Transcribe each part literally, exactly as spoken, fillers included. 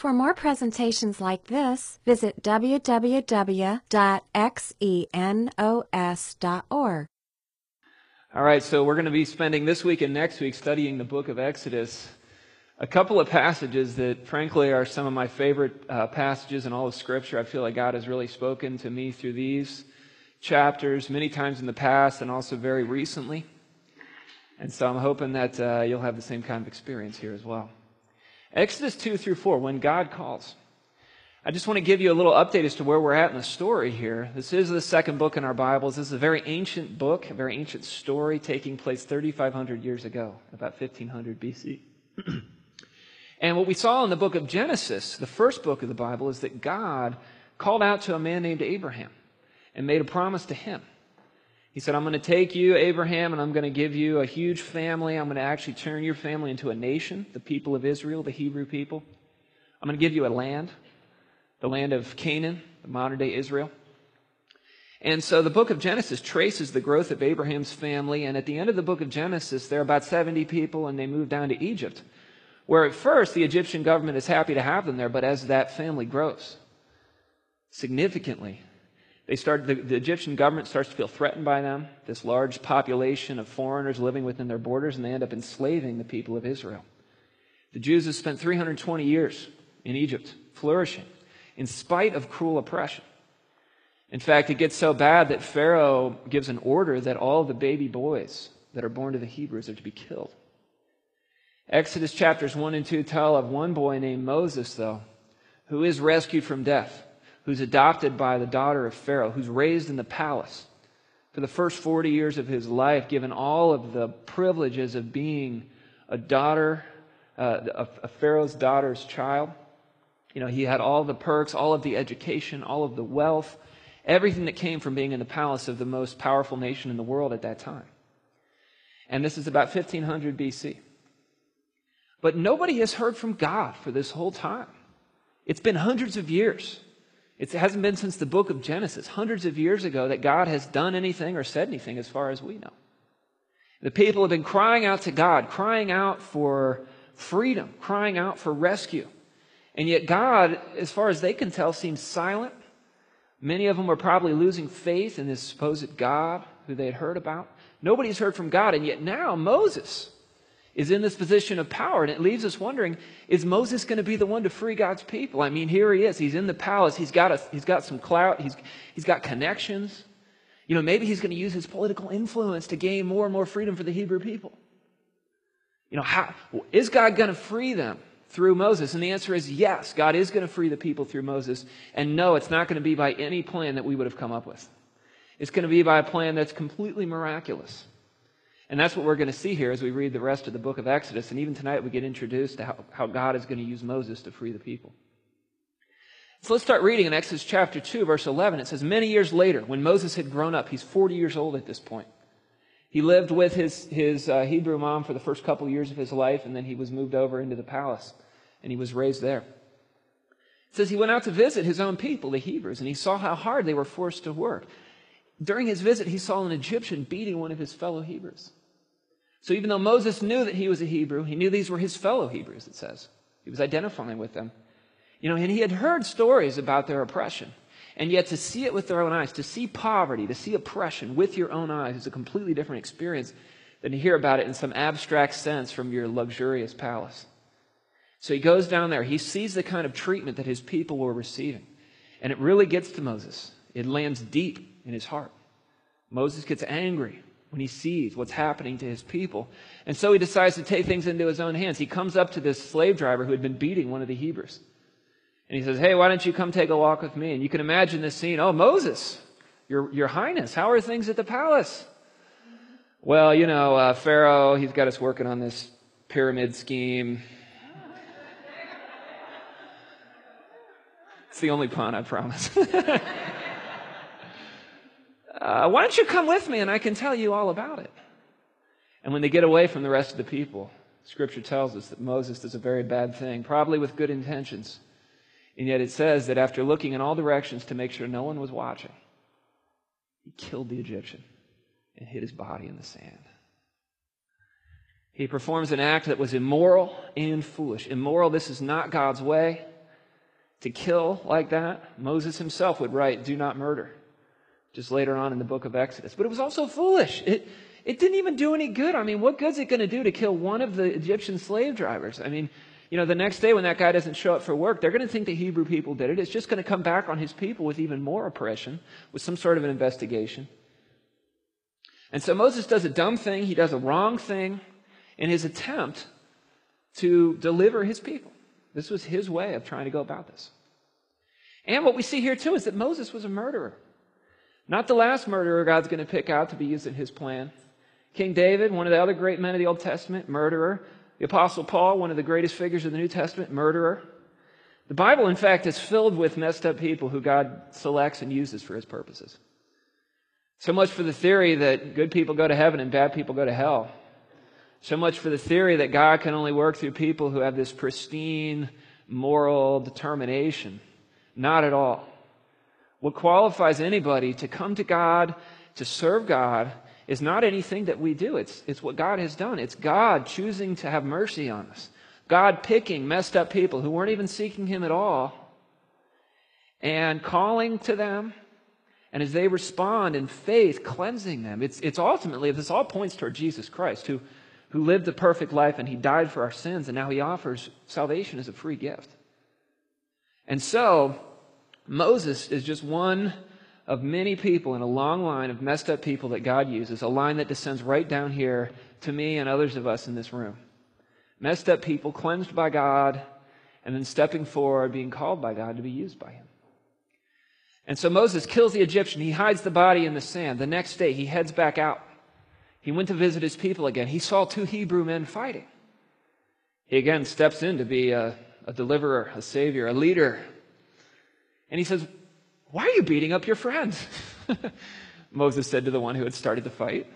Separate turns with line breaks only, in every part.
For more presentations like this, visit w w w dot xenos dot org.
All right, so we're going to be spending this week and next week studying the book of Exodus. A couple of passages that, frankly, are some of my favorite uh, passages in all of Scripture. I feel like God has really spoken to me through these chapters many times in the past and also very recently. And so I'm hoping that uh, you'll have the same kind of experience here as well. Exodus two through four, when God calls. I just want to give you a little update as to where we're at in the story here. This is the second book in our Bibles. This is a very ancient book, a very ancient story taking place thirty-five hundred years ago, about fifteen hundred B C. And what we saw in the book of Genesis, the first book of the Bible, is that God called out to a man named Abraham and made a promise to him. He said, I'm going to take you, Abraham, and I'm going to give you a huge family. I'm going to actually turn your family into a nation, the people of Israel, the Hebrew people. I'm going to give you a land, the land of Canaan, the modern-day Israel. And so the book of Genesis traces the growth of Abraham's family, and at the end of the book of Genesis, there are about seventy people, and they move down to Egypt, where at first the Egyptian government is happy to have them there, but as that family grows significantly, They start, the, the Egyptian government starts to feel threatened by them, this large population of foreigners living within their borders, and they end up enslaving the people of Israel. The Jews have spent three hundred twenty years in Egypt, flourishing, in spite of cruel oppression. In fact, it gets so bad that Pharaoh gives an order that all the baby boys that are born to the Hebrews are to be killed. Exodus chapters one and two tell of one boy named Moses, though, who is rescued from death, who's adopted by the daughter of Pharaoh, who's raised in the palace for the first forty years of his life, given all of the privileges of being a daughter, uh, a Pharaoh's daughter's child. You know, he had all the perks, all of the education, all of the wealth, everything that came from being in the palace of the most powerful nation in the world at that time. And this is about fifteen hundred B C. But nobody has heard from God for this whole time. It's been hundreds of years. It hasn't been since the book of Genesis, hundreds of years ago, that God has done anything or said anything as far as we know. The people have been crying out to God, crying out for freedom, crying out for rescue. And yet God, as far as they can tell, seems silent. Many of them were probably losing faith in this supposed God who they had heard about. Nobody's heard from God, and yet now Moses is in this position of power, and it leaves us wondering, is Moses going to be the one to free God's people? I mean, here he is. He's in the palace. He's got a, he's got some clout. He's, he's got connections. You know, maybe he's going to use his political influence to gain more and more freedom for the Hebrew people. You know, how, is God going to free them through Moses? And the answer is yes, God is going to free the people through Moses. And no, it's not going to be by any plan that we would have come up with. It's going to be by a plan that's completely miraculous. And that's what we're going to see here as we read the rest of the book of Exodus. And even tonight we get introduced to how, how God is going to use Moses to free the people. So let's start reading in Exodus chapter two, verse eleven. It says, many years later, when Moses had grown up, he's forty years old at this point. He lived with his, his uh, Hebrew mom for the first couple years of his life, and then he was moved over into the palace, and he was raised there. It says he went out to visit his own people, the Hebrews, and he saw how hard they were forced to work. During his visit, he saw an Egyptian beating one of his fellow Hebrews. So even though Moses knew that he was a Hebrew, he knew these were his fellow Hebrews, it says. He was identifying with them. You know, and he had heard stories about their oppression. And yet to see it with their own eyes, to see poverty, to see oppression with your own eyes is a completely different experience than to hear about it in some abstract sense from your luxurious palace. So he goes down there. He sees the kind of treatment that his people were receiving. And it really gets to Moses. It lands deep in his heart. Moses gets angry when he sees what's happening to his people. And so he decides to take things into his own hands. He comes up to this slave driver who had been beating one of the Hebrews. And he says, hey, why don't you come take a walk with me? And you can imagine this scene. Oh, Moses, your, your highness, how are things at the palace? Well, you know, uh, Pharaoh, he's got us working on this pyramid scheme. It's the only pun, I promise. Uh, why don't you come with me and I can tell you all about it? And when they get away from the rest of the people, Scripture tells us that Moses does a very bad thing, probably with good intentions. And yet it says that after looking in all directions to make sure no one was watching, he killed the Egyptian and hid his body in the sand. He performs an act that was immoral and foolish. Immoral, this is not God's way. to kill like that. Moses himself would write, "Do not murder," just later on in the book of Exodus. But it was also foolish. It, it didn't even do any good. I mean, what good's it going to do to kill one of the Egyptian slave drivers? I mean, you know, the next day when that guy doesn't show up for work, they're going to think the Hebrew people did it. It's just going to come back on his people with even more oppression, with some sort of an investigation. And so Moses does a dumb thing. He does a wrong thing in his attempt to deliver his people. This was his way of trying to go about this. And what we see here too is that Moses was a murderer. Not the last murderer God's going to pick out to be used in his plan. King David, one of the other great men of the Old Testament, murderer. The Apostle Paul, one of the greatest figures of the New Testament, murderer. The Bible, in fact, is filled with messed up people who God selects and uses for his purposes. So much for the theory that good people go to heaven and bad people go to hell. So much for the theory that God can only work through people who have this pristine moral determination. Not at all. What qualifies anybody to come to God, to serve God, is not anything that we do. It's, it's what God has done. It's God choosing to have mercy on us. God picking messed up people who weren't even seeking Him at all and calling to them, and as they respond in faith, cleansing them. It's, it's ultimately, this all points toward Jesus Christ, who, who lived a perfect life and He died for our sins, and now He offers salvation as a free gift. And so, Moses is just one of many people in a long line of messed up people that God uses, a line that descends right down here to me and others of us in this room. Messed up people, cleansed by God, and then stepping forward, being called by God to be used by Him. And so Moses kills the Egyptian. He hides the body in the sand. The next day, he heads back out. He went to visit his people again. He saw two Hebrew men fighting. He again steps in to be a, a deliverer, a savior, a leader. And he says, "Why are you beating up your friends?" Moses said to the one who had started the fight.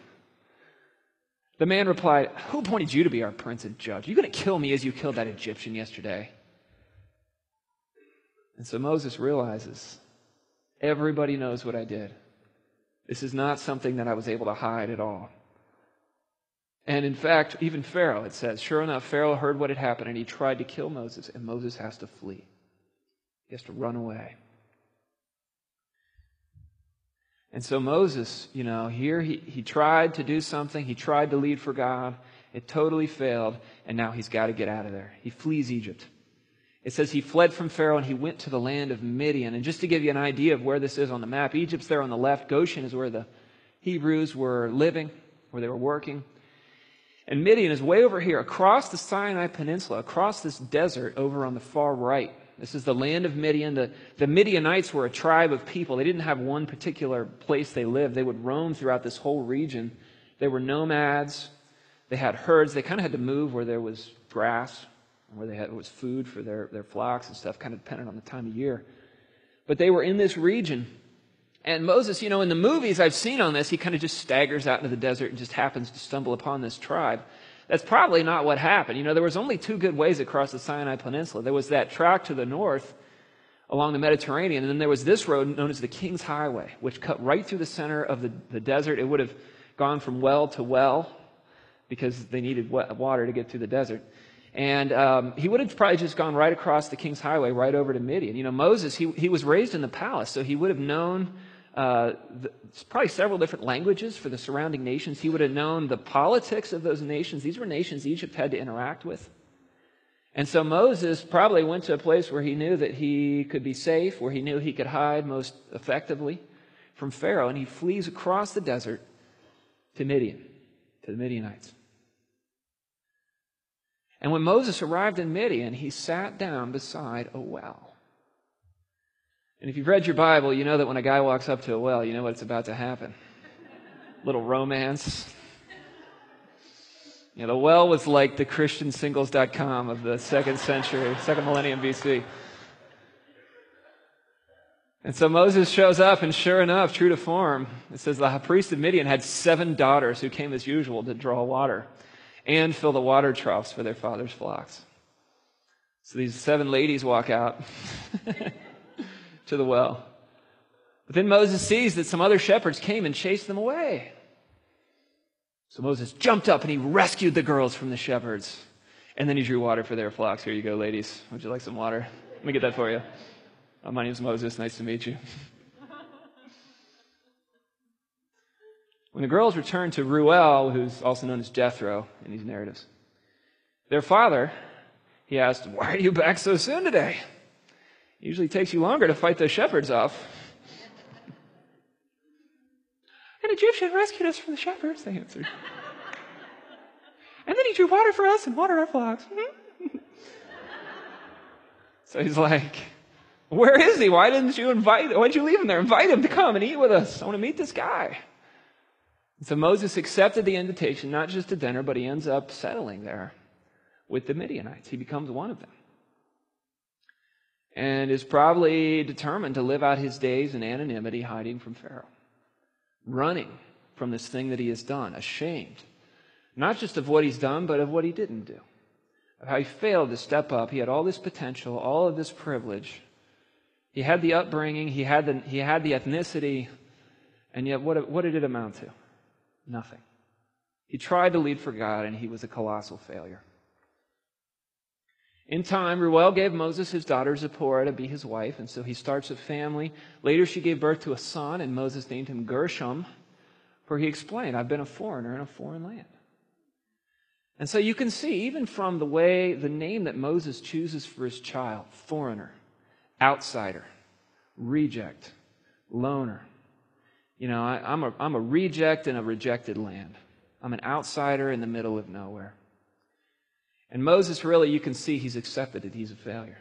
The man replied, "Who appointed you to be our prince and judge? Are you going to kill me as you killed that Egyptian yesterday?" And so Moses realizes, everybody knows what I did. This is not something that I was able to hide at all. And in fact, even Pharaoh, it says, sure enough, Pharaoh heard what had happened and he tried to kill Moses, and Moses has to flee. He has to run away. And so Moses, you know, here he, he tried to do something. He tried to lead for God. It totally failed. And now he's got to get out of there. He flees Egypt. It says he fled from Pharaoh and he went to the land of Midian. And just to give you an idea of where this is on the map, Egypt's there on the left. Goshen is where the Hebrews were living, where they were working. And Midian is way over here, across the Sinai Peninsula, across this desert over on the far right. This is the land of Midian. The, the Midianites were a tribe of people. They didn't have one particular place they lived. They would roam throughout this whole region. They were nomads. They had herds. They kind of had to move where there was grass, where they had, there was food for their, their flocks and stuff, kind of dependent on the time of year. But they were in this region. And Moses, you know, in the movies I've seen on this, he kind of just staggers out into the desert and just happens to stumble upon this tribe. That's probably not what happened. You know, there was only two good ways across the Sinai Peninsula. There was that track to the north along the Mediterranean, and then there was this road known as the King's Highway, which cut right through the center of the, the desert. It would have gone from well to well because they needed water to get through the desert. And um, he would have probably just gone right across the King's Highway, right over to Midian. You know, Moses, he, he was raised in the palace, so he would have known Uh, the, probably several different languages for the surrounding nations. He would have known the politics of those nations. These were nations Egypt had to interact with. And so Moses probably went to a place where he knew that he could be safe, where he knew he could hide most effectively from Pharaoh, and he flees across the desert to Midian, to the Midianites. And when Moses arrived in Midian, he sat down beside a well. And if you've read your Bible, you know that when a guy walks up to a well, you know what's about to happen. Little romance. You know, the well was like the Christian Singles dot com of the second century, second millennium B C. And so Moses shows up, and sure enough, true to form, it says the priest of Midian had seven daughters who came as usual to draw water and fill the water troughs for their father's flocks. So these seven ladies walk out to the well. But then Moses sees that some other shepherds came and chased them away. So Moses jumped up and he rescued the girls from the shepherds. And then he drew water for their flocks. Here you go, ladies. Would you like some water? Let me get that for you. Uh, my name is Moses. Nice to meet you. When the girls returned to Ruel, who's also known as Jethro in these narratives, their father, he asked, "Why are you back so soon today? It usually takes you longer to fight those shepherds off." "An Egyptian rescued us from the shepherds," they answered. "And then he drew water for us and watered our flocks." So he's like, "Where is he? Why didn't you invite, why didn't you leave him there? Invite him to come and eat with us. I want to meet this guy." And so Moses accepted the invitation, not just to dinner, but he ends up settling there with the Midianites. He becomes one of them. And is probably determined to live out his days in anonymity, hiding from Pharaoh. Running from this thing that he has done, ashamed. Not just of what he's done, but of what he didn't do. Of how he failed to step up. He had all this potential, all of this privilege. He had the upbringing, he had the, he had the ethnicity, and yet what, what did it amount to? Nothing. He tried to lead for God, and he was a colossal failure. In time, Ruel gave Moses his daughter Zipporah to be his wife, and so he starts a family. Later, she gave birth to a son, and Moses named him Gershom, for he explained, "I've been a foreigner in a foreign land." And so you can see, even from the way, the name that Moses chooses for his child, foreigner, outsider, reject, loner. You know, I, I'm, a, I'm a reject in a rejected land. I'm an outsider in the middle of nowhere. And Moses, really, you can see he's accepted it. He's a failure.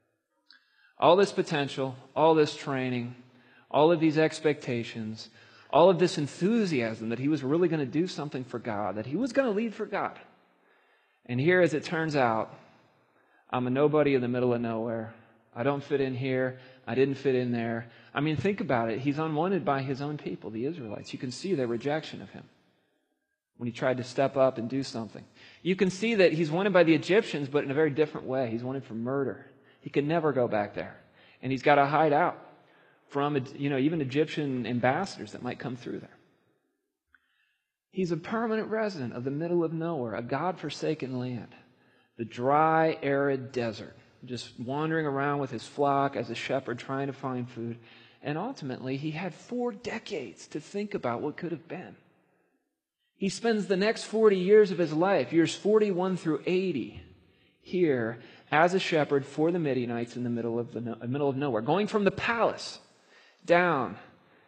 All this potential, all this training, all of these expectations, all of this enthusiasm that he was really going to do something for God, that he was going to lead for God. And here, as it turns out, I'm a nobody in the middle of nowhere. I don't fit in here. I didn't fit in there. I mean, think about it. He's unwanted by his own people, the Israelites. You can see their rejection of him when he tried to step up and do something. You can see that he's wanted by the Egyptians, but in a very different way. He's wanted for murder. He can never go back there. And he's got to hide out from, you know, even Egyptian ambassadors that might come through there. He's a permanent resident of the middle of nowhere, a God-forsaken land, the dry, arid desert, just wandering around with his flock as a shepherd trying to find food. And ultimately, he had four decades to think about what could have been. He spends the next forty years of his life, years forty-one through eighty, here as a shepherd for the Midianites in the middle of the no- middle of nowhere, going from the palace down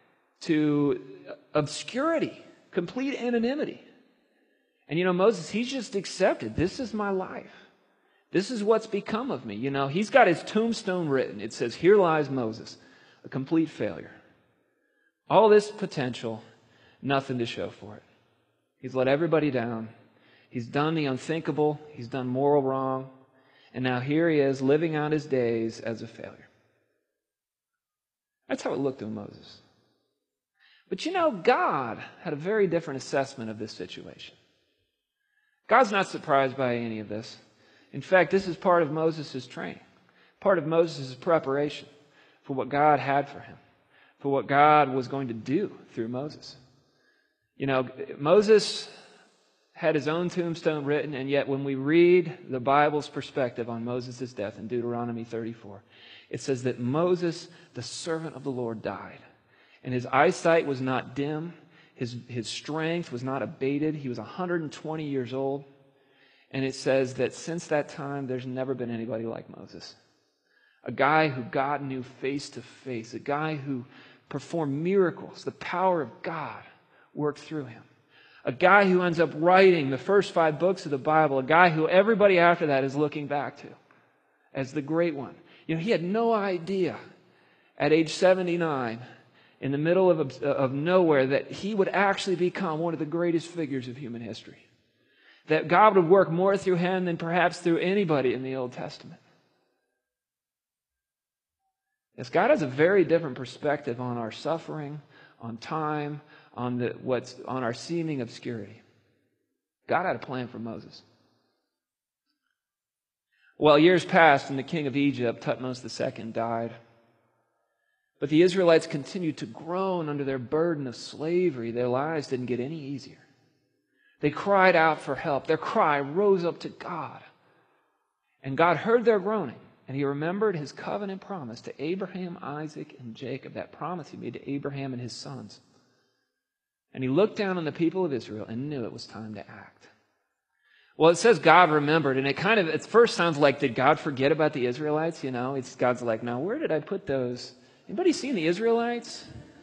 to obscurity, complete anonymity. And you know, Moses, he's just accepted, this is my life. This is what's become of me. You know, he's got his tombstone written. It says, "Here lies Moses, a complete failure. All this potential, nothing to show for it. He's let everybody down. He's done the unthinkable. He's done moral wrong. And now here he is living out his days as a failure." That's how it looked to Moses. But you know, God had a very different assessment of this situation. God's not surprised by any of this. In fact, this is part of Moses' training, part of Moses' preparation for what God had for him, for what God was going to do through Moses. You know, Moses had his own tombstone written, and yet when we read the Bible's perspective on Moses' death in Deuteronomy thirty-four, it says that Moses, the servant of the Lord, died. And his eyesight was not dim. His, his strength was not abated. He was one hundred twenty years old. And it says that since that time, there's never been anybody like Moses. A guy who God knew face to face. A guy who performed miracles. The power of God worked through him. A guy who ends up writing the first five books of the Bible. A guy who everybody after that is looking back to as the great one. You know, he had no idea at age seventy-nine, in the middle of, of nowhere, that he would actually become one of the greatest figures of human history. That God would work more through him than perhaps through anybody in the Old Testament. Yes, God has a very different perspective on our suffering, on time, on the what's on our seeming obscurity. God had a plan for Moses. Well, years passed and the king of Egypt, Thutmose the Second, died. But the Israelites continued to groan under their burden of slavery. Their lives didn't get any easier. They cried out for help. Their cry rose up to God. And God heard their groaning. And he remembered his covenant promise to Abraham, Isaac, and Jacob, that promise he made to Abraham and his sons. And he looked down on the people of Israel and knew it was time to act. Well, it says God remembered, and it kind of, at first sounds like, did God forget about the Israelites? You know, it's God's like, now where did I put those? Anybody seen the Israelites?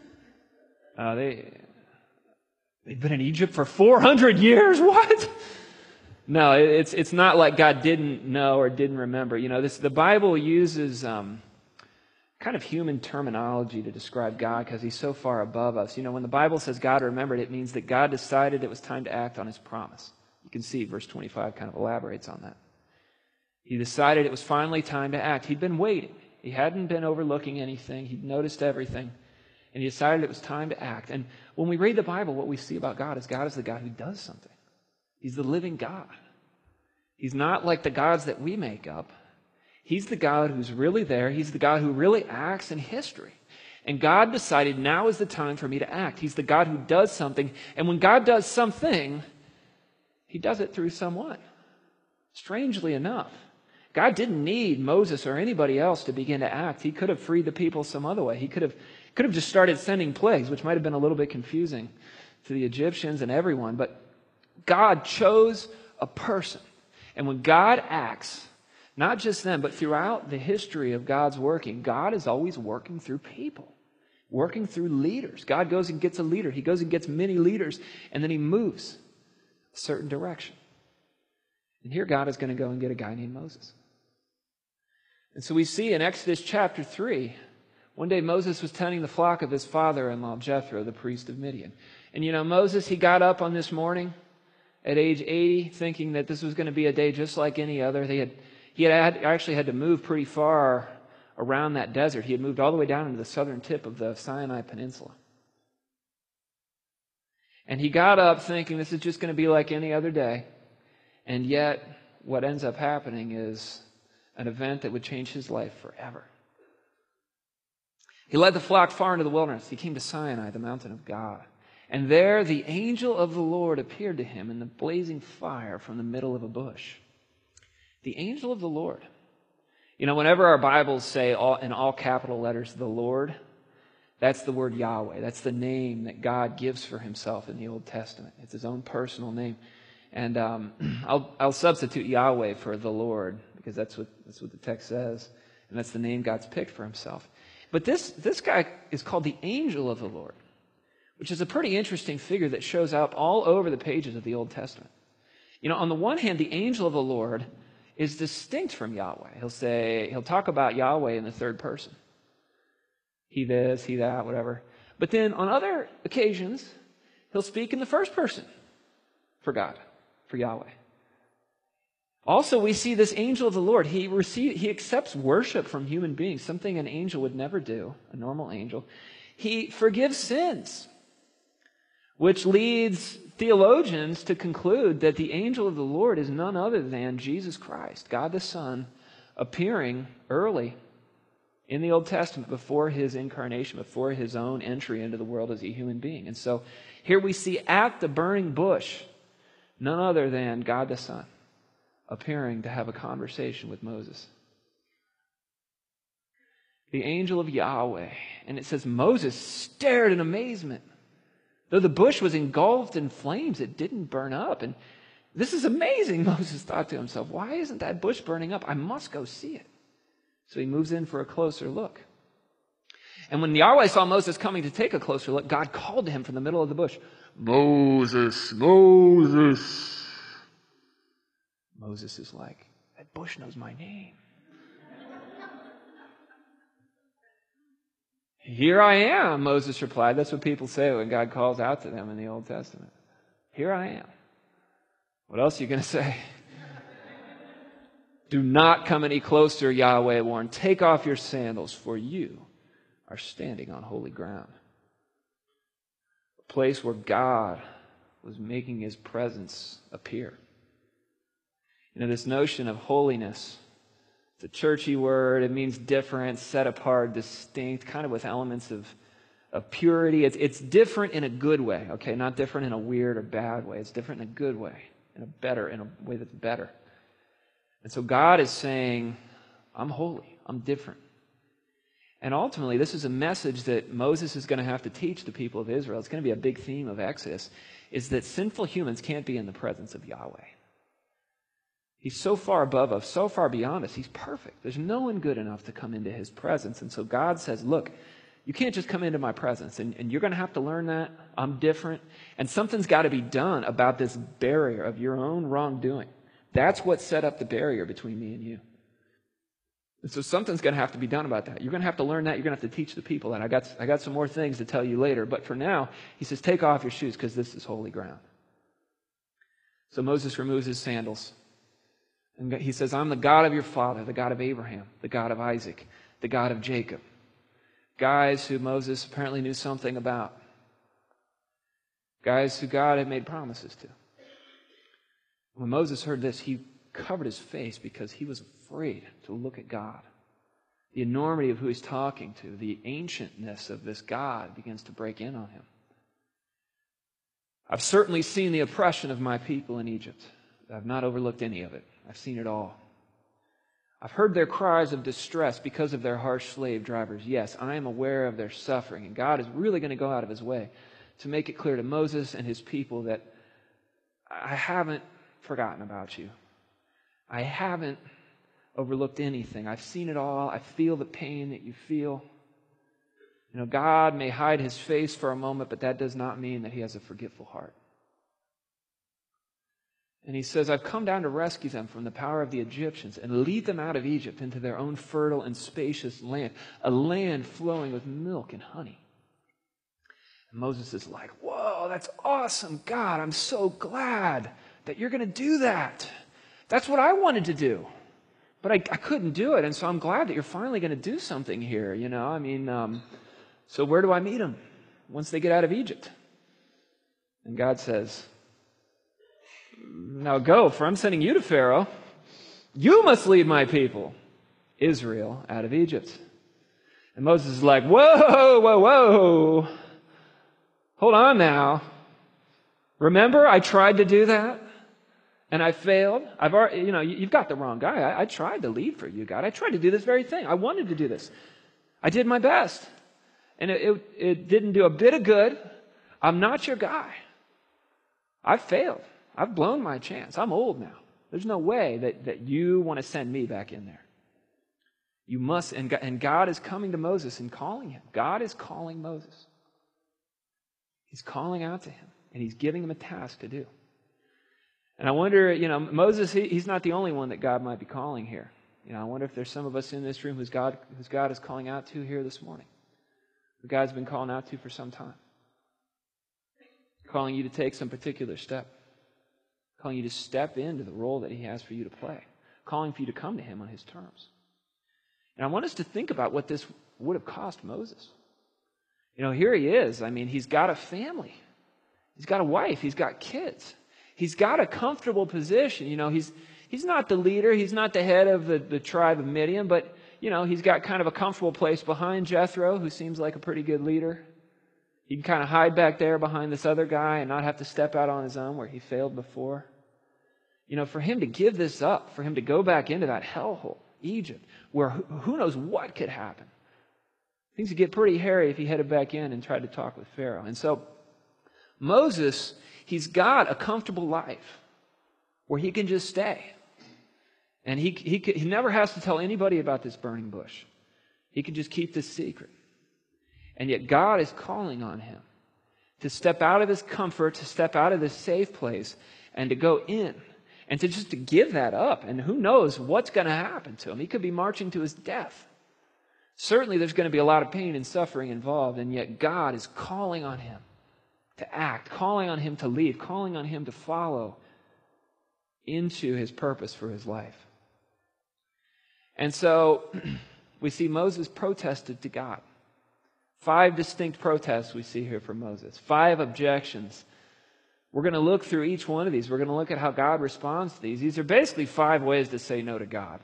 Uh, they, they've been in Egypt for four hundred years? What? No, it's it's not like God didn't know or didn't remember. You know, this the Bible uses um, kind of human terminology to describe God because he's so far above us. You know, when the Bible says God remembered, it means that God decided it was time to act on his promise. You can see verse twenty-five kind of elaborates on that. He decided it was finally time to act. He'd been waiting. He hadn't been overlooking anything. He'd noticed everything. And he decided it was time to act. And when we read the Bible, what we see about God is God is the God who does something. He's the living God. He's not like the gods that we make up. He's the God who's really there. He's the God who really acts in history. And God decided now is the time for me to act. He's the God who does something. And when God does something, he does it through someone. Strangely enough, God didn't need Moses or anybody else to begin to act. He could have freed the people some other way. He could have, could have just started sending plagues, which might have been a little bit confusing to the Egyptians and everyone. But God chose a person. And when God acts, not just then, but throughout the history of God's working, God is always working through people, working through leaders. God goes and gets a leader. He goes and gets many leaders, and then he moves a certain direction. And here God is going to go and get a guy named Moses. And so we see in Exodus chapter three, one day Moses was tending the flock of his father-in-law, Jethro, the priest of Midian. And you know, Moses, he got up on this morning at age eighty, thinking that this was going to be a day just like any other. They had, he had actually had to move pretty far around that desert. He had moved all the way down into the southern tip of the Sinai Peninsula. And he got up thinking this is just going to be like any other day. And yet, what ends up happening is an event that would change his life forever. He led the flock far into the wilderness. He came to Sinai, the mountain of God. And there the angel of the Lord appeared to him in the blazing fire from the middle of a bush. The angel of the Lord. You know, whenever our Bibles say all, in all capital letters, the Lord, that's the word Yahweh. That's the name that God gives for himself in the Old Testament. It's his own personal name. And um, I'll, I'll substitute Yahweh for the Lord because that's what, that's what the text says. And that's the name God's picked for himself. But this, this guy is called the angel of the Lord, which is a pretty interesting figure that shows up all over the pages of the Old Testament. You know, on the one hand, the angel of the Lord is distinct from Yahweh. He'll say, he'll talk about Yahweh in the third person. He this, he that, whatever. But then on other occasions, he'll speak in the first person for God, for Yahweh. Also, we see this angel of the Lord. He receive, he accepts worship from human beings, something an angel would never do, a normal angel. He forgives sins, which leads theologians to conclude that the angel of the Lord is none other than Jesus Christ, God the Son, appearing early in the Old Testament before his incarnation, before his own entry into the world as a human being. And so here we see at the burning bush none other than God the Son appearing to have a conversation with Moses. The angel of Yahweh. And it says Moses stared in amazement. Though the bush was engulfed in flames, it didn't burn up. And this is amazing, Moses thought to himself. Why isn't that bush burning up? I must go see it. So he moves in for a closer look. And when Yahweh saw Moses coming to take a closer look, God called to him from the middle of the bush, Moses, Moses. Moses is like, that bush knows my name. Here I am, Moses replied. That's what people say when God calls out to them in the Old Testament. Here I am. What else are you going to say? Do not come any closer, Yahweh warned. Take off your sandals, for you are standing on holy ground. A place where God was making his presence appear. You know, this notion of holiness, it's a churchy word. It means different, set apart, distinct, kind of with elements of, of purity. It's, it's different in a good way, okay? Not different in a weird or bad way. It's different in a good way, in a better, in a way that's better. And so God is saying, I'm holy. I'm different. And ultimately, this is a message that Moses is going to have to teach the people of Israel. It's going to be a big theme of Exodus, is that sinful humans can't be in the presence of Yahweh. He's so far above us, so far beyond us. He's perfect. There's no one good enough to come into his presence. And so God says, look, you can't just come into my presence, and, and you're going to have to learn that. I'm different. And something's got to be done about this barrier of your own wrongdoing. That's what set up the barrier between me and you. And so something's going to have to be done about that. You're going to have to learn that. You're going to have to teach the people that. I got, I got some more things to tell you later. But for now, he says, take off your shoes because this is holy ground. So Moses removes his sandals. And he says, I'm the God of your father, the God of Abraham, the God of Isaac, the God of Jacob. Guys who Moses apparently knew something about. Guys who God had made promises to. When Moses heard this, he covered his face because he was afraid to look at God. The enormity of who he's talking to, the ancientness of this God begins to break in on him. I've certainly seen the oppression of my people in Egypt. I've not overlooked any of it. I've seen it all. I've heard their cries of distress because of their harsh slave drivers. Yes, I am aware of their suffering, and God is really going to go out of his way to make it clear to Moses and his people that I haven't forgotten about you. I haven't overlooked anything. I've seen it all. I feel the pain that you feel. You know, God may hide his face for a moment, but that does not mean that he has a forgetful heart. And he says, I've come down to rescue them from the power of the Egyptians and lead them out of Egypt into their own fertile and spacious land, a land flowing with milk and honey. And Moses is like, whoa, that's awesome, God. I'm so glad that you're going to do that. That's what I wanted to do. But I, I couldn't do it, and so I'm glad that you're finally going to do something here, you know. I mean, um, so where do I meet them once they get out of Egypt? And God says, now go, for I'm sending you to Pharaoh. You must lead my people, Israel, out of Egypt. And Moses is like, whoa, whoa, whoa. Hold on now. Remember, I tried to do that, and I failed. I've already, you know, you've got the wrong guy. I, I tried to lead for you, God. I tried to do this very thing. I wanted to do this. I did my best, and it, it, it didn't do a bit of good. I'm not your guy. I failed. I've blown my chance. I'm old now. There's no way that, that you want to send me back in there. You must, and God, and God is coming to Moses and calling him. God is calling Moses. He's calling out to him, and he's giving him a task to do. And I wonder, you know, Moses, he, he's not the only one that God might be calling here. You know, I wonder if there's some of us in this room whose God, whose God is calling out to here this morning. Who God's been calling out to for some time. Calling you to take some particular step. Calling you to step into the role that he has for you to play. Calling for you to come to him on his terms. And I want us to think about what this would have cost Moses. You know, here he is. I mean, he's got a family. He's got a wife. He's got kids. He's got a comfortable position. You know, he's he's not the leader. He's not the head of the, the tribe of Midian, but, you know, he's got kind of a comfortable place behind Jethro, who seems like a pretty good leader. He can kind of hide back there behind this other guy and not have to step out on his own where he failed before. You know, for him to give this up, for him to go back into that hellhole, Egypt, where who knows what could happen. Things would get pretty hairy if he headed back in and tried to talk with Pharaoh. And so Moses, he's got a comfortable life where he can just stay. And he, he, he never has to tell anybody about this burning bush. He can just keep this secret. And yet God is calling on him to step out of his comfort, to step out of this safe place, and to go in. And to just to give that up. And who knows what's going to happen to him. He could be marching to his death. Certainly there's going to be a lot of pain and suffering involved. And yet God is calling on him to act. Calling on him to lead. Calling on him to follow into his purpose for his life. And so we see Moses protested to God. Five distinct protests we see here from Moses. Five objections. We're going to look through each one of these. We're going to look at how God responds to these. These are basically five ways to say no to God.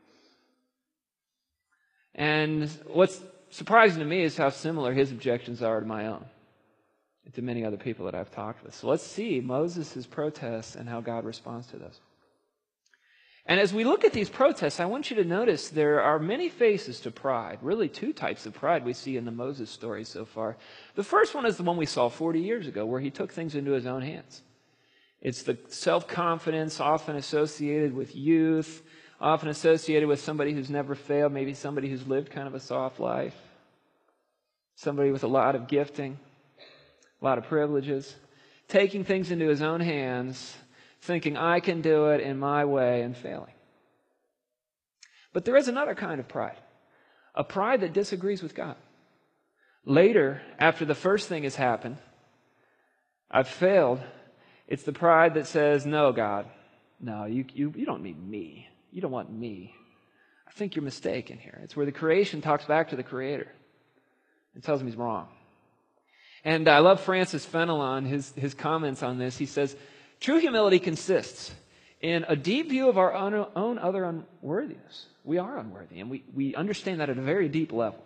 And what's surprising to me is how similar his objections are to my own and to many other people that I've talked with. So let's see Moses' protests and how God responds to those. And as we look at these protests, I want you to notice there are many faces to pride, really two types of pride we see in the Moses story so far. The first one is the one we saw forty years ago, where he took things into his own hands. It's the self-confidence often associated with youth, often associated with somebody who's never failed, maybe somebody who's lived kind of a soft life, somebody with a lot of gifting, a lot of privileges, taking things into his own hands, thinking, I can do it in my way, and failing. But there is another kind of pride, a pride that disagrees with God. Later, after the first thing has happened, I've failed, it's the pride that says, no, God, no, you, you, you don't need me. You don't want me. I think you're mistaken here. It's where the creation talks back to the Creator and tells him he's wrong. And I love Francis Fenelon, his, his comments on this. He says, true humility consists in a deep view of our own, own other unworthiness. We are unworthy, and we, we understand that at a very deep level.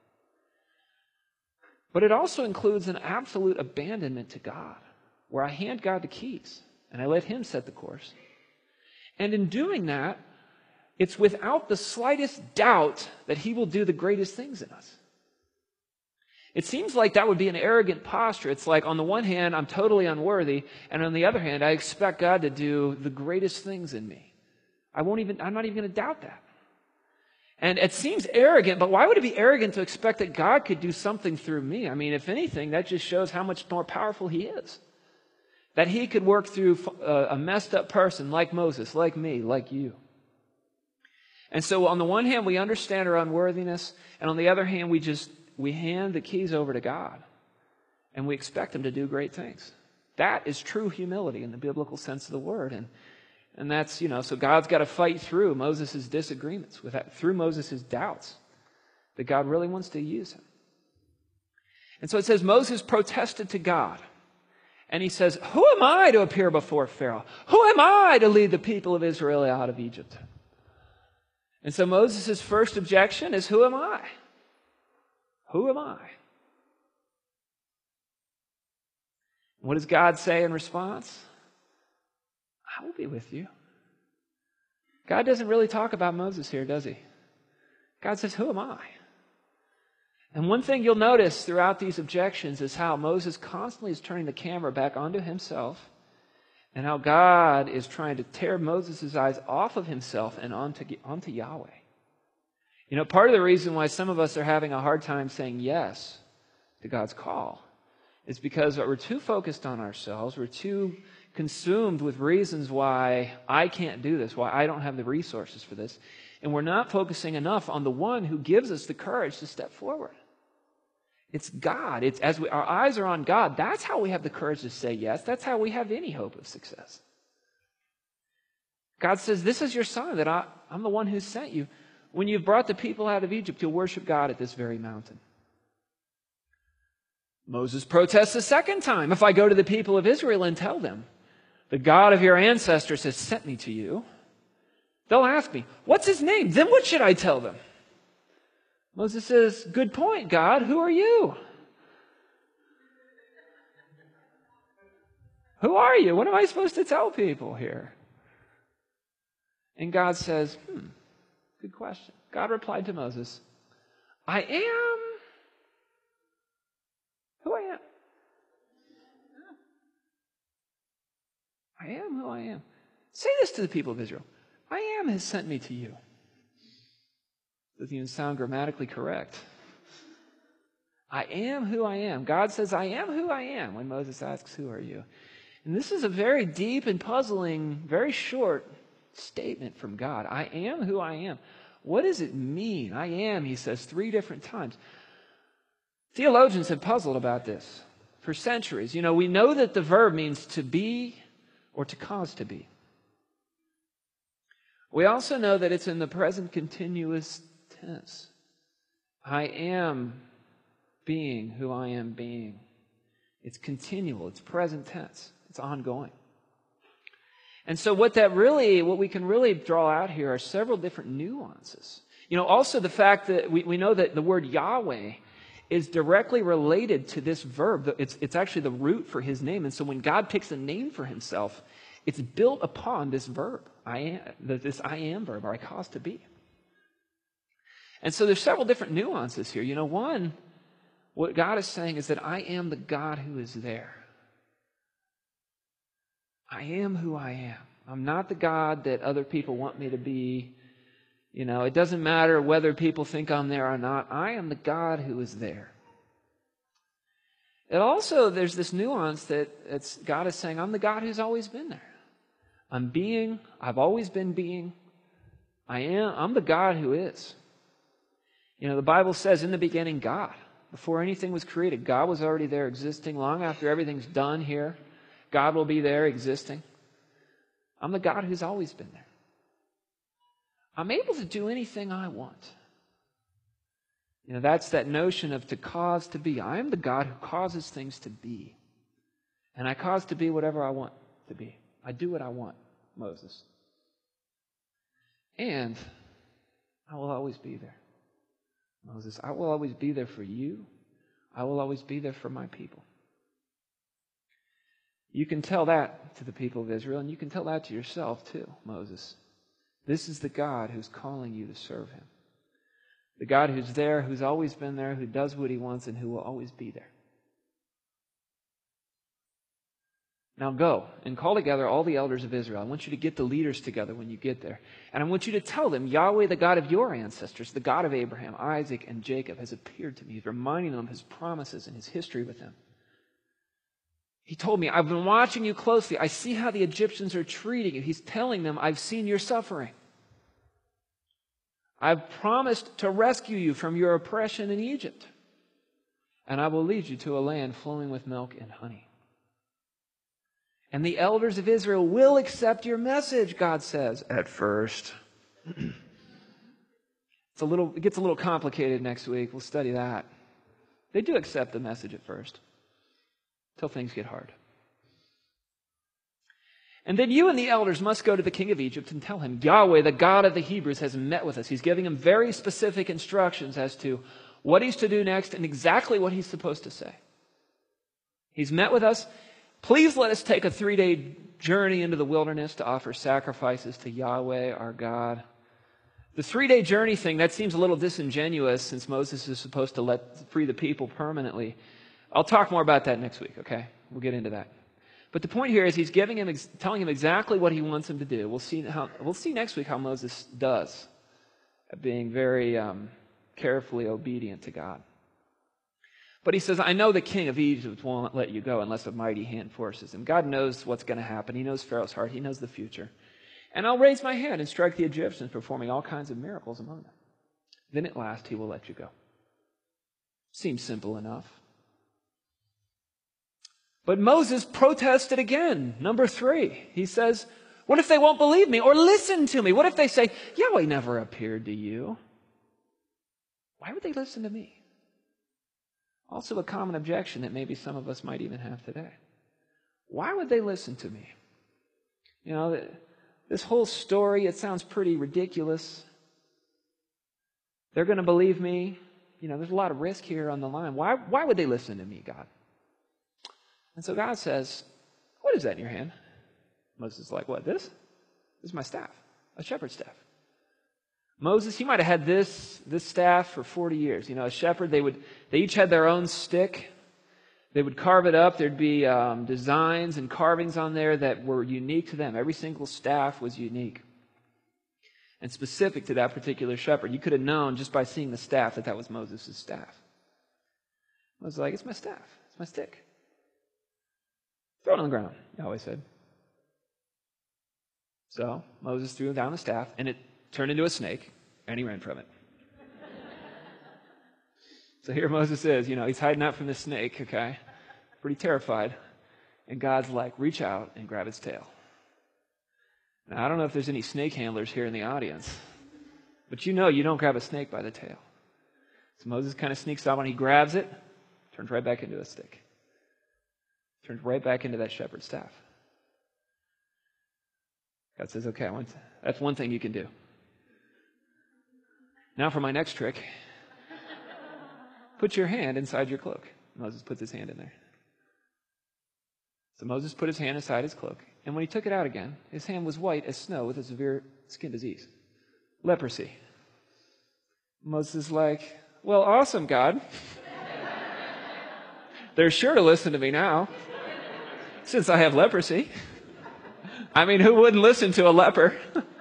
But it also includes an absolute abandonment to God, where I hand God the keys, and I let Him set the course. And in doing that, it's without the slightest doubt that He will do the greatest things in us. It seems like that would be an arrogant posture. It's like, on the one hand, I'm totally unworthy, and on the other hand, I expect God to do the greatest things in me. I won't even, I'm not even going to doubt that. And it seems arrogant, but why would it be arrogant to expect that God could do something through me? I mean, if anything, that just shows how much more powerful He is. That He could work through a messed up person like Moses, like me, like you. And so on the one hand, we understand our unworthiness, and on the other hand, we just we hand the keys over to God, and we expect Him to do great things. That is true humility in the biblical sense of the word. And, and that's, you know, so God's got to fight through Moses' disagreements, with that, through Moses' doubts, that God really wants to use him. And so it says Moses protested to God. And he says, who am I to appear before Pharaoh? Who am I to lead the people of Israel out of Egypt? And so Moses' first objection is, who am I? Who am I? What does God say in response? I will be with you. God doesn't really talk about Moses here, does he? God says, who am I? And one thing you'll notice throughout these objections is how Moses constantly is turning the camera back onto himself, and how God is trying to tear Moses' eyes off of himself and onto, onto Yahweh. You know, part of the reason why some of us are having a hard time saying yes to God's call is because we're too focused on ourselves. We're too consumed with reasons why I can't do this, why I don't have the resources for this. And we're not focusing enough on the one who gives us the courage to step forward. It's God. It's as we, our eyes are on God, that's how we have the courage to say yes. That's how we have any hope of success. God says, this is your son, that I, I'm the one who sent you. When you've brought the people out of Egypt, you'll worship God at this very mountain. Moses protests a second time. If I go to the people of Israel and tell them, the God of your ancestors has sent me to you, they'll ask me, what's his name? Then what should I tell them? Moses says, good point, God. Who are you? Who are you? What am I supposed to tell people here? And God says, hmm, good question. God replied to Moses, I am who I am. I am who I am. Say this to the people of Israel. I am has sent me to you. Doesn't even sound grammatically correct. I am who I am. God says, I am who I am when Moses asks, who are you? And this is a very deep and puzzling, very short statement from God. I am who I am. What does it mean? I am, he says three different times. Theologians have puzzled about this for centuries. You know, we know that the verb means to be or to cause to be. We also know that it's in the present continuous tense. I am being who I am being. It's continual. It's present tense. It's ongoing. And so what that really, what we can really draw out here are several different nuances. You know, also the fact that we, we know that the word Yahweh is directly related to this verb. It's, it's actually the root for his name. And so when God picks a name for himself, It's built upon this verb, I am, this I am verb, or I cause to be. And so there's several different nuances here. You know, one, what God is saying is that I am the God who is there. I am who I am. I'm not the God that other people want me to be. You know, it doesn't matter whether people think I'm there or not. I am the God who is there. It also, there's this nuance that it's, God is saying, I'm the God who's always been there. I'm being, I've always been being. I am, I'm the God who is. You know, the Bible says in the beginning, God. Before anything was created, God was already there existing. Long after everything's done here, God will be there existing. I'm the God who's always been there. I'm able to do anything I want. You know, that's that notion of to cause to be. I am the God who causes things to be. And I cause to be whatever I want to be. I do what I want, Moses. And I will always be there. Moses, I will always be there for you. I will always be there for my people. You can tell that to the people of Israel, and you can tell that to yourself too, Moses. This is the God who's calling you to serve him. The God who's there, who's always been there, who does what he wants, and who will always be there. Now go and call together all the elders of Israel. I want you to get the leaders together when you get there. And I want you to tell them, Yahweh, the God of your ancestors, the God of Abraham, Isaac, and Jacob, has appeared to me. He's reminding them of his promises and his history with them. He told me, I've been watching you closely. I see how the Egyptians are treating you. He's telling them, I've seen your suffering. I've promised to rescue you from your oppression in Egypt. And I will lead you to a land flowing with milk and honey. And the elders of Israel will accept your message, God says, at first. It's a little, it gets a little complicated next week. We'll study that. They do accept the message at first, until things get hard. And then you and the elders must go to the king of Egypt and tell him, Yahweh, the God of the Hebrews, has met with us. He's giving him very specific instructions as to what he's to do next and exactly what he's supposed to say. He's met with us. Please let us take a three-day journey into the wilderness to offer sacrifices to Yahweh, our God. The three-day journey thing, that seems a little disingenuous since Moses is supposed to let free the people permanently. I'll talk more about that next week, okay? We'll get into that. But the point here is he's giving him, telling him exactly what he wants him to do. We'll see how, we'll see next week how Moses does at being very um, carefully obedient to God. But he says, I know the king of Egypt won't let you go unless a mighty hand forces him. God knows what's going to happen. He knows Pharaoh's heart. He knows the future. And I'll raise my hand and strike the Egyptians, performing all kinds of miracles among them. Then at last he will let you go. Seems simple enough. But Moses protested again. Number three, he says, what if they won't believe me or listen to me? What if they say, Yahweh never appeared to you? Why would they listen to me? Also a common objection that maybe some of us might even have today. Why would they listen to me? You know, this whole story, it sounds pretty ridiculous. They're going to believe me. You know, there's a lot of risk here on the line. Why, why would they listen to me, God? And so God says, what is that in your hand? Moses is like, what, this? This is my staff, a shepherd's staff. Moses, he might have had this, this staff for forty years. You know, a shepherd, they would, they each had their own stick. They would carve it up. There'd be um, designs and carvings on there that were unique to them. Every single staff was unique and specific to that particular shepherd. You could have known just by seeing the staff that that was Moses' staff. Moses was like, it's my staff. It's my stick. Throw it on the ground, Yahweh said. So Moses threw down the staff, and it turned into a snake, and he ran from it. So here Moses is, you know, he's hiding out from the snake, okay? Pretty terrified. And God's like, reach out and grab its tail. Now, I don't know if there's any snake handlers here in the audience, but you know you don't grab a snake by the tail. So Moses kind of sneaks out, and he grabs it, turns right back into a stick. Turns right back into that shepherd's staff. God says, okay, I want to, that's one thing you can do. Now for my next trick. Put your hand inside your cloak. Moses puts his hand in there. So Moses put his hand inside his cloak. And when he took it out again, his hand was white as snow with a severe skin disease. Leprosy. Moses is like, well, awesome, God. They're sure to listen to me now, since I have leprosy. I mean, who wouldn't listen to a leper?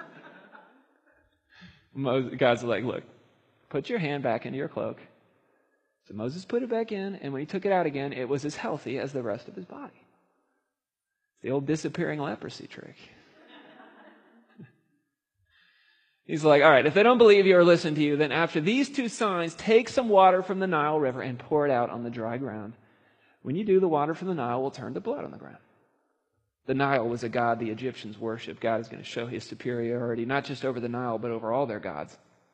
God's like, look, put your hand back into your cloak. So Moses put it back in, and when he took it out again, it was as healthy as the rest of his body. The old disappearing leprosy trick. He's like, all right, if they don't believe you or listen to you, then after these two signs, take some water from the Nile River and pour it out on the dry ground. When you do, the water from the Nile will turn to blood on the ground. The Nile was a god the Egyptians worshipped. God is going to show his superiority, not just over the Nile, but over all their gods.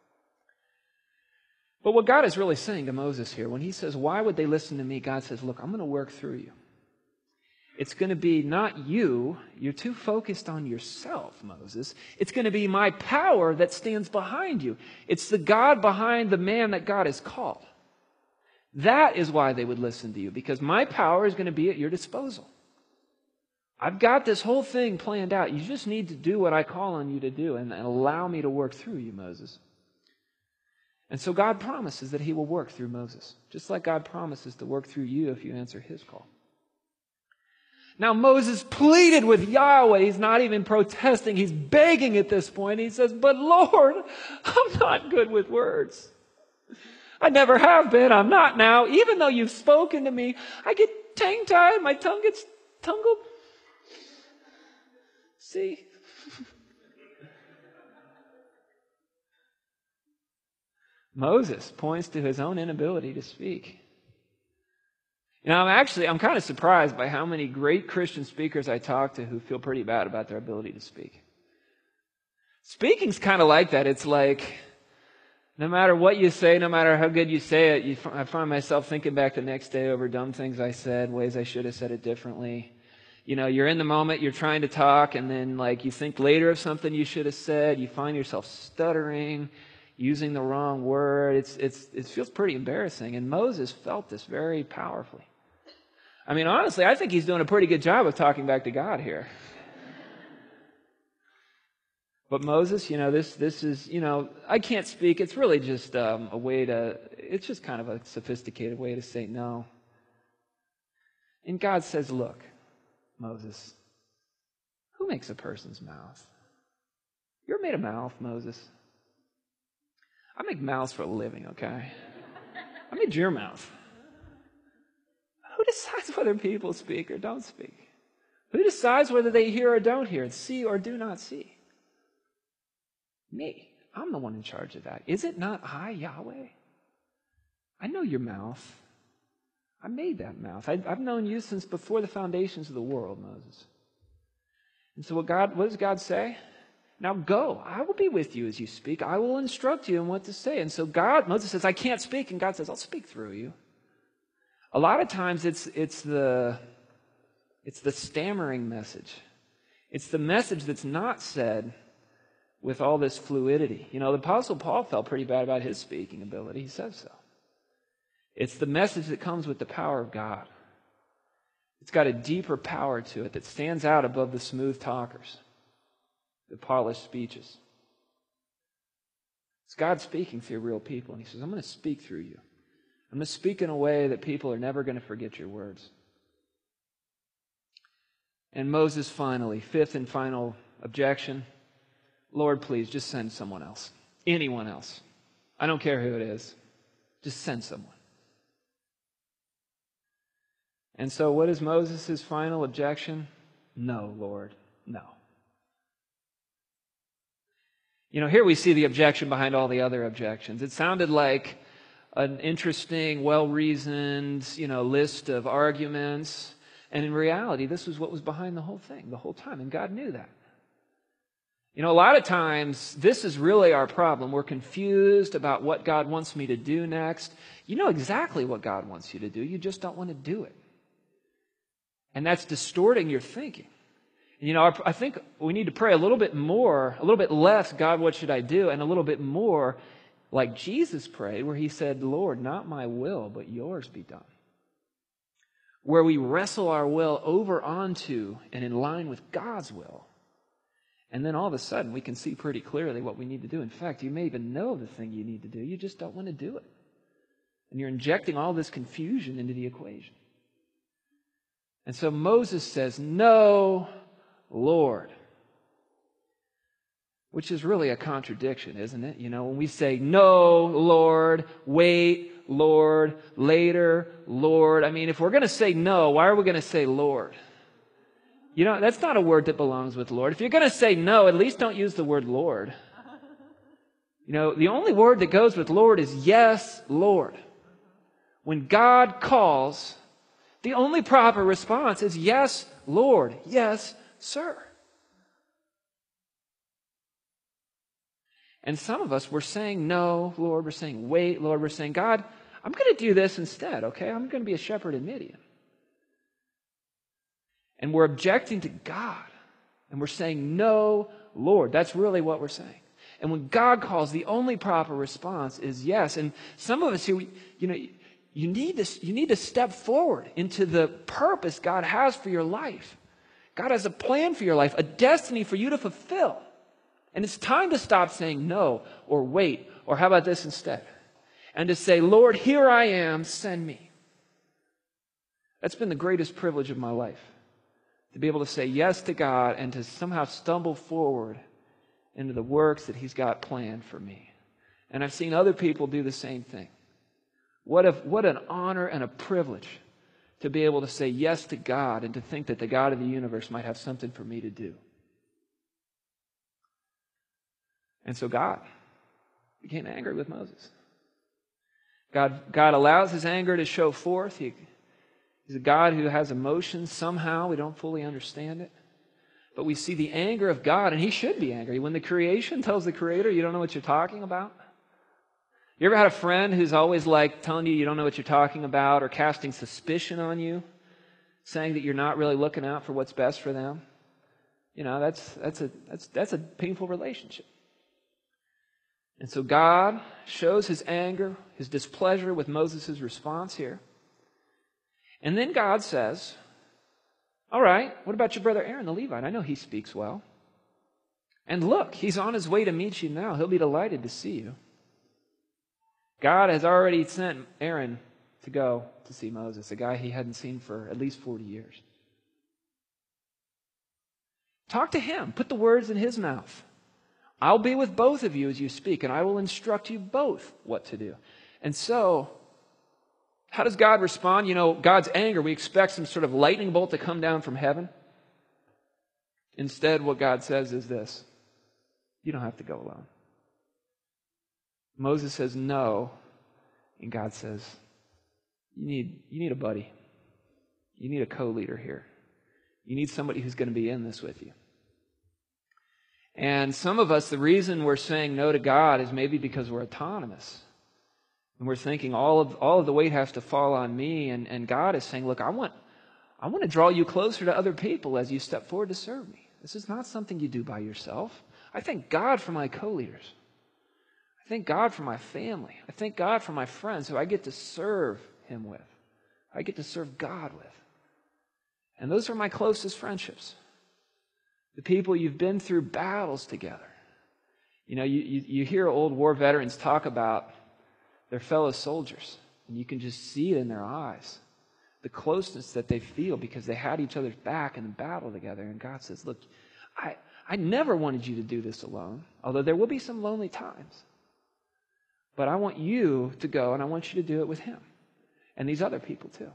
But what God is really saying to Moses here, when he says, why would they listen to me? God says, look, I'm going to work through you. It's going to be not you. You're too focused on yourself, Moses. It's going to be my power that stands behind you. It's the God behind the man that God has called. That is why they would listen to you, because my power is going to be at your disposal. I've got this whole thing planned out. You just need to do what I call on you to do and, and allow me to work through you, Moses. And so God promises that he will work through Moses, just like God promises to work through you if you answer his call. Now Moses pleaded with Yahweh. He's not even protesting. He's begging at this point. He says, but Lord, I'm not good with words. I never have been. I'm not now. Even though you've spoken to me, I get tongue-tied. My tongue gets tangled. See? Moses points to his own inability to speak. You know, I'm actually, I'm kind of surprised by how many great Christian speakers I talk to who feel pretty bad about their ability to speak. Speaking's kind of like that. It's like, no matter what you say, no matter how good you say it, you, I find myself thinking back the next day over dumb things I said, ways I should have said it differently. You know, you're in the moment, you're trying to talk, and then like you think later of something you should have said, you find yourself stuttering, using the wrong word. It's, it's, it feels pretty embarrassing. And Moses felt this very powerfully. I mean, honestly, I think he's doing a pretty good job of talking back to God here. But Moses, you know, this this is, you know, I can't speak. It's really just um, a way to, it's just kind of a sophisticated way to say no. And God says, look, Moses, who makes a person's mouth? You're made of mouth, Moses. I make mouths for a living, okay? I made your mouth. Who decides whether people speak or don't speak? Who decides whether they hear or don't hear, see or do not see? Me. I'm the one in charge of that. Is it not I, Yahweh? I know your mouth. I made that mouth. I, I've known you since before the foundations of the world, Moses. And so what God, what does God say? Now go. I will be with you as you speak. I will instruct you in what to say. And so God, Moses says, I can't speak. And God says, I'll speak through you. A lot of times it's it's the it's the stammering message. It's the message that's not said with all this fluidity. You know, the Apostle Paul felt pretty bad about his speaking ability. He says so. It's the message that comes with the power of God. It's got a deeper power to it that stands out above the smooth talkers, the polished speeches. It's God speaking through real people. And he says, I'm going to speak through you. I'm going to speak in a way that people are never going to forget your words. And Moses finally, fifth and final objection, Lord, please just send someone else. Anyone else. I don't care who it is. Just send someone. And so what is Moses' final objection? No, Lord, no. You know, here we see the objection behind all the other objections. It sounded like an interesting, well-reasoned, you know, list of arguments. And in reality, this was what was behind the whole thing, the whole time. And God knew that. You know, a lot of times, this is really our problem. We're confused about what God wants me to do next. You know exactly what God wants you to do. You just don't want to do it. And that's distorting your thinking. You know, I think we need to pray a little bit more, a little bit less, God, what should I do? And a little bit more, like Jesus prayed, where he said, Lord, not my will, but yours be done. where we wrestle our will over onto and in line with God's will. And then all of a sudden, we can see pretty clearly what we need to do. In fact, you may even know the thing you need to do. You just don't want to do it. And you're injecting all this confusion into the equation. And so Moses says, "No, Lord." Which is really a contradiction, isn't it? You know, when we say, "No, Lord," "wait, Lord," "later, Lord." I mean, if we're going to say no, why are we going to say Lord? You know, that's not a word that belongs with Lord. If you're going to say no, at least don't use the word Lord. You know, the only word that goes with Lord is yes, Lord. When God calls, the only proper response is yes, Lord, yes, sir. And some of us, we're saying no, Lord, we're saying wait, Lord, we're saying, God, I'm going to do this instead, okay? I'm going to be a shepherd in Midian. And we're objecting to God. And we're saying, no, Lord. That's really what we're saying. And when God calls, the only proper response is yes. And some of us here, we, you know, you need to, you need to step forward into the purpose God has for your life. God has a plan for your life, a destiny for you to fulfill. And it's time to stop saying no or wait or how about this instead? And to say, Lord, here I am, send me. That's been the greatest privilege of my life. To be able to say yes to God and to somehow stumble forward into the works that He's got planned for me. And I've seen other people do the same thing. What a, what an honor and a privilege to be able to say yes to God and to think that the God of the universe might have something for me to do. And so God became angry with Moses. God, God allows His anger to show forth. He, he's a God who has emotions somehow. We don't fully understand it. But we see the anger of God, and He should be angry. When the creation tells the Creator, you don't know what you're talking about. You ever had a friend who's always like telling you you don't know what you're talking about or casting suspicion on you, saying that you're not really looking out for what's best for them? You know, that's, that's, a, that's, that's a painful relationship. And so God shows His anger, His displeasure with Moses' response here. And then God says, all right, what about your brother Aaron the Levite? I know he speaks well. And look, he's on his way to meet you now. He'll be delighted to see you. God has already sent Aaron to go to see Moses, a guy he hadn't seen for at least forty years. Talk to him. Put the words in his mouth. I'll be with both of you as you speak, and I will instruct you both what to do. And so, how does God respond? You know, God's anger, we expect some sort of lightning bolt to come down from heaven. Instead, what God says is this: you don't have to go alone. Moses says no, and God says, you need, you need a buddy. You need a co-leader here. You need somebody who's going to be in this with you. And some of us, the reason we're saying no to God is maybe because we're autonomous. And we're thinking all of all of the weight has to fall on me, and, and God is saying, look, I want I want to draw you closer to other people as you step forward to serve me. This is not something you do by yourself. I thank God for my co-leaders. I thank God for my family. I thank God for my friends who I get to serve Him with. I get to serve God with. And those are my closest friendships. The people you've been through battles together. You know, you, you, you hear old war veterans talk about their fellow soldiers, and you can just see it in their eyes. The closeness that they feel because they had each other's back in the battle together. And God says, look, I, I never wanted you to do this alone, although there will be some lonely times. But I want you to go, and I want you to do it with Him and these other people too.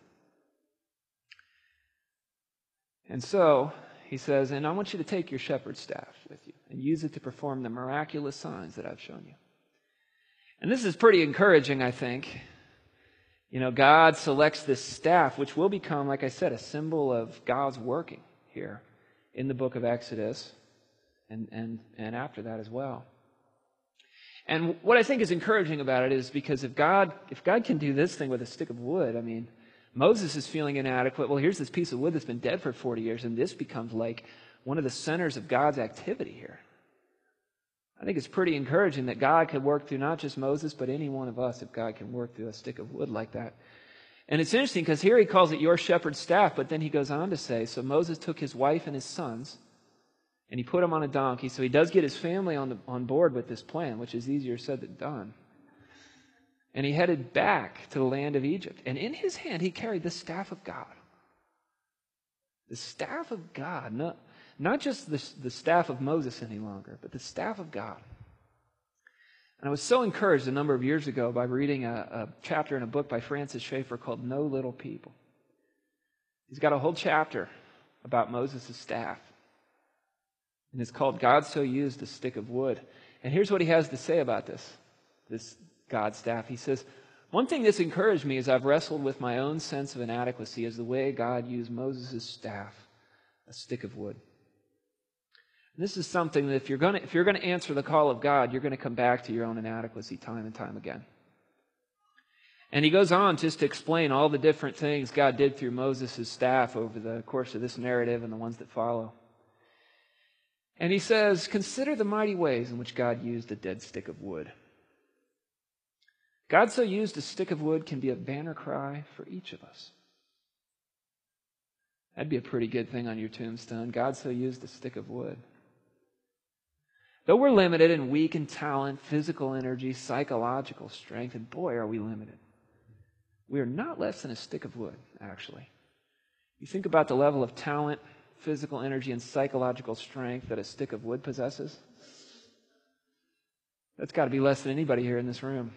And so He says, and I want you to take your shepherd's staff with you and use it to perform the miraculous signs that I've shown you. And this is pretty encouraging, I think. You know, God selects this staff, which will become, like I said, a symbol of God's working here in the book of Exodus and, and, and after that as well. And what I think is encouraging about it is because if God, if God can do this thing with a stick of wood, I mean, Moses is feeling inadequate. Well, here's this piece of wood that's been dead for forty years, and this becomes like one of the centers of God's activity here. I think it's pretty encouraging that God could work through not just Moses, but any one of us if God can work through a stick of wood like that. And it's interesting because here he calls it your shepherd's staff, but then he goes on to say, so Moses took his wife and his sons, and he put them on a donkey. So he does get his family on, the, on board with this plan, which is easier said than done. And he headed back to the land of Egypt. And in his hand, he carried the staff of God. The staff of God. Not, not just the, the staff of Moses any longer, but the staff of God. And I was so encouraged a number of years ago by reading a, a chapter in a book by Francis Schaeffer called No Little People. He's got a whole chapter about Moses' staff. And it's called God So Used a Stick of Wood. And here's what he has to say about this, this God's staff. He says, one thing that's encouraged me as I've wrestled with my own sense of inadequacy is the way God used Moses' staff, a stick of wood. And this is something that if you're going to, if you're going to answer the call of God, you're going to come back to your own inadequacy time and time again. And he goes on just to explain all the different things God did through Moses' staff over the course of this narrative and the ones that follow. And he says, consider the mighty ways in which God used a dead stick of wood. God so used a stick of wood can be a banner cry for each of us. That'd be a pretty good thing on your tombstone. God so used a stick of wood. Though we're limited and weak in talent, physical energy, psychological strength, and boy, are we limited. We are not less than a stick of wood, actually. You think about the level of talent, physical energy, and psychological strength that a stick of wood possesses. That's got to be less than anybody here in this room.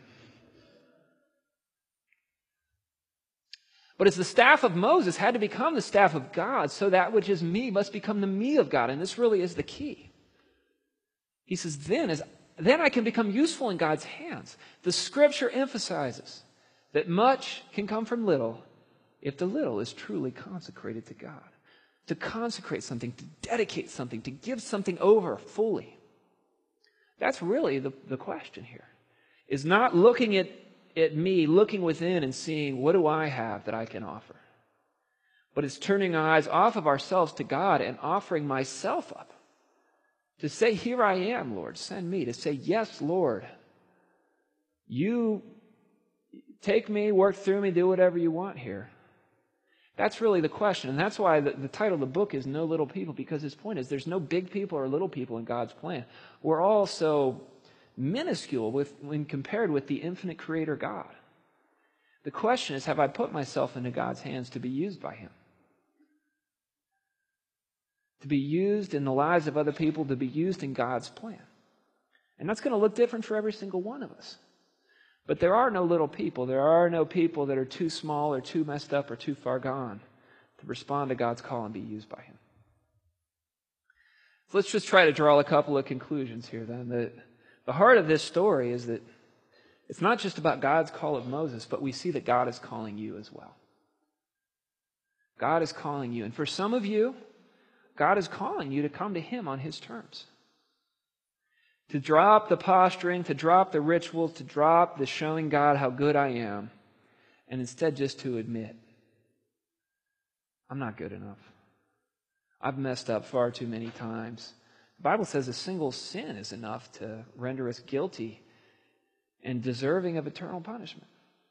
But as the staff of Moses had to become the staff of God, so that which is me must become the me of God. And this really is the key. He says, then, as, then I can become useful in God's hands. The Scripture emphasizes that much can come from little if the little is truly consecrated to God. To consecrate something, to dedicate something, to give something over fully. That's really the, the question here. Is not looking at, at me, looking within and seeing what do I have that I can offer. But it's turning our eyes off of ourselves to God and offering myself up. To say, here I am, Lord, send me. To say, yes, Lord, you take me, work through me, do whatever you want here. That's really the question. And that's why the, the title of the book is No Little People, because his point is there's no big people or little people in God's plan. We're all so minuscule with, when compared with the infinite creator God. The question is, have I put myself into God's hands to be used by him? To be used in the lives of other people, to be used in God's plan. And that's going to look different for every single one of us. But there are no little people. There are no people that are too small or too messed up or too far gone to respond to God's call and be used by him. So let's just try to draw a couple of conclusions here then. The, the heart of this story is that it's not just about God's call of Moses, but we see that God is calling you as well. God is calling you. And for some of you, God is calling you to come to him on his terms. To drop the posturing, to drop the rituals, to drop the showing God how good I am, and instead just to admit, I'm not good enough. I've messed up far too many times. The Bible says a single sin is enough to render us guilty and deserving of eternal punishment.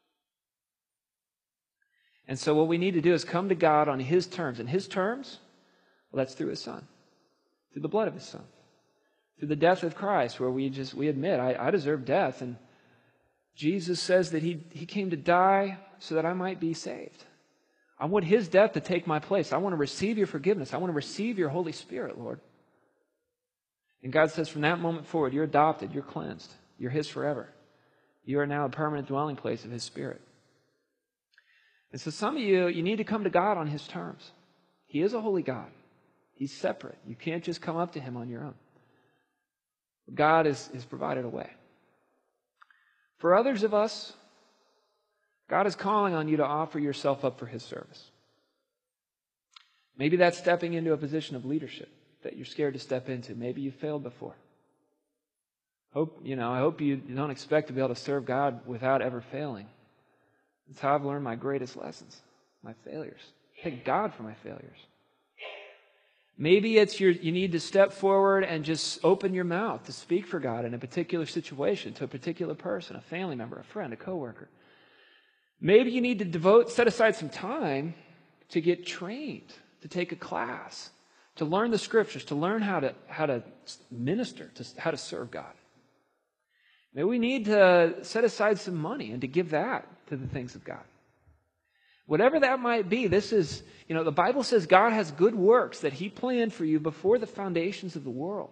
And so what we need to do is come to God on his terms. And his terms, well, that's through his Son, through the blood of his Son. Through the death of Christ, where we just we admit, I, I deserve death. And Jesus says that he, he came to die so that I might be saved. I want his death to take my place. I want to receive your forgiveness. I want to receive your Holy Spirit, Lord. And God says from that moment forward, you're adopted, you're cleansed, you're his forever. You are now a permanent dwelling place of his Spirit. And so some of you, you need to come to God on his terms. He is a holy God. He's separate. You can't just come up to him on your own. God has, has provided a way. For others of us, God is calling on you to offer yourself up for his service. Maybe that's stepping into a position of leadership that you're scared to step into. Maybe you failed before. Hope, you know, I hope you don't expect to be able to serve God without ever failing. That's how I've learned my greatest lessons, my failures. Thank God for my failures. Maybe it's your, you need to step forward and just open your mouth to speak for God in a particular situation, to a particular person, a family member, a friend, a coworker. Maybe you need to devote, set aside some time to get trained, to take a class, to learn the scriptures, to learn how to, how to minister, to how to serve God. Maybe we need to set aside some money and to give that to the things of God. Whatever that might be, this is, you know, the Bible says God has good works that He planned for you before the foundations of the world.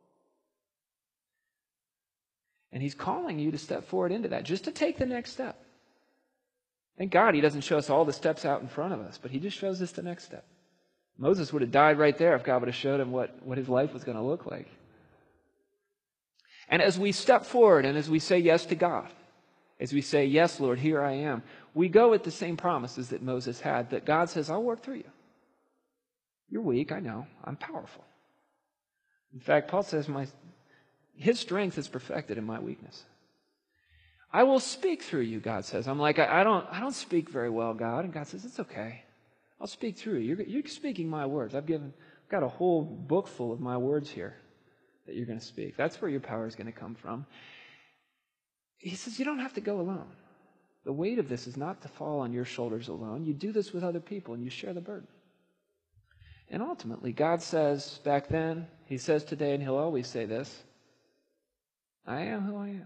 And He's calling you to step forward into that, just to take the next step. Thank God He doesn't show us all the steps out in front of us, but He just shows us the next step. Moses would have died right there if God would have showed him what, what his life was going to look like. And as we step forward and as we say yes to God, as we say, yes, Lord, here I am, we go with the same promises that Moses had, that God says, I'll work through you. You're weak, I know. I'm powerful. In fact, Paul says, my, His strength is perfected in my weakness. I will speak through you, God says. I'm like, I, I don't I don't speak very well, God. And God says, it's okay. I'll speak through you. You're, you're speaking my words. I've given, I've got a whole book full of my words here that you're going to speak. That's where your power is going to come from. He says, you don't have to go alone. The weight of this is not to fall on your shoulders alone. You do this with other people and you share the burden. And ultimately, God says back then, He says today, and He'll always say this, I am who I am.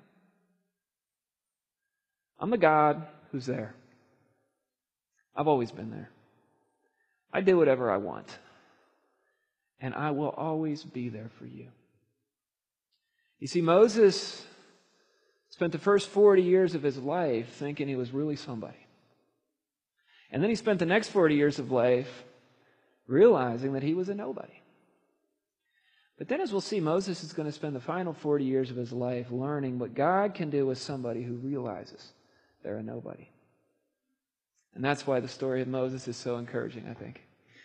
I'm the God who's there. I've always been there. I do whatever I want. And I will always be there for you. You see, Moses spent the first forty years of his life thinking he was really somebody. And then he spent the next forty years of life realizing that he was a nobody. But then, as we'll see, Moses is going to spend the final forty years of his life learning what God can do with somebody who realizes they're a nobody. And that's why the story of Moses is so encouraging, I think.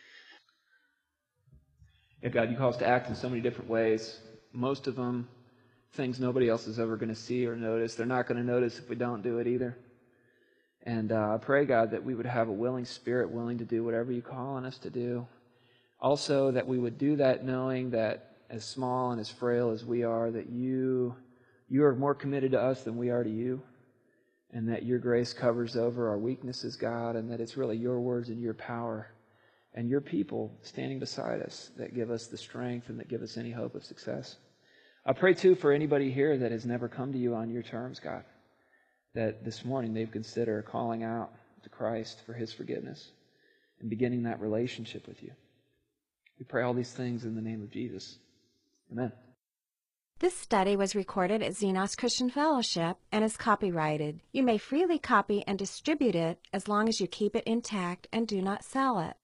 Yeah, God, you call us to act in so many different ways. Most of them, things nobody else is ever going to see or notice. They're not going to notice if we don't do it either. And uh, I pray, God, that we would have a willing spirit, willing to do whatever you call on us to do. Also, that we would do that knowing that as small and as frail as we are, that you, you are more committed to us than we are to you. And that your grace covers over our weaknesses, God, and that it's really your words and your power and your people standing beside us that give us the strength and that give us any hope of success. I pray, too, for anybody here that has never come to you on your terms, God, that this morning they've considered calling out to Christ for His forgiveness and beginning that relationship with you. We pray all these things in the name of Jesus. Amen.
This study was recorded at Xenos Christian Fellowship and is copyrighted. You may freely copy and distribute it as long as you keep it intact and do not sell it.